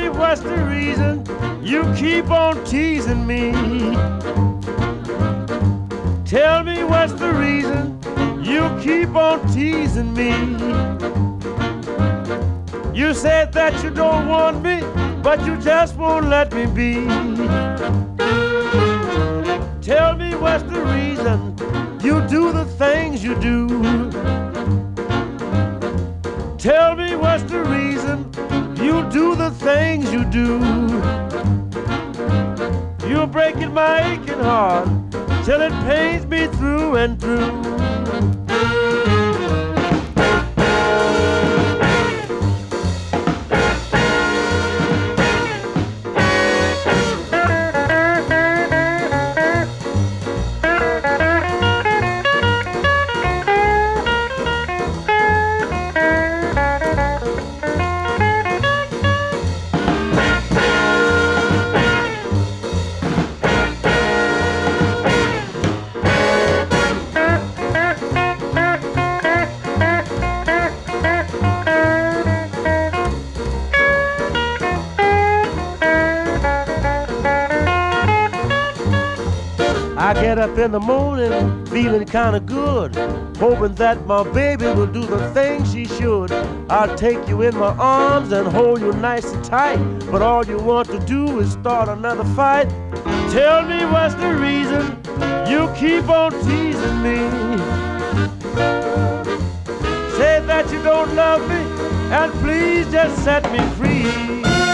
me what's the reason you keep on teasing me. Tell me what's the reason you keep on teasing me. You said that you don't want me, but you just won't let me be. Tell me what's the reason you do the things you do. Tell me what's the reason you do the things you do. You're breaking my aching heart till it pains me through and through. I get up in the morning feeling kinda good, hoping that my baby will do the things she should. I'll take you in my arms and hold you nice and tight, but all you want to do is start another fight. Tell me what's the reason you keep on teasing me. Say that you don't love me, and please just set me free.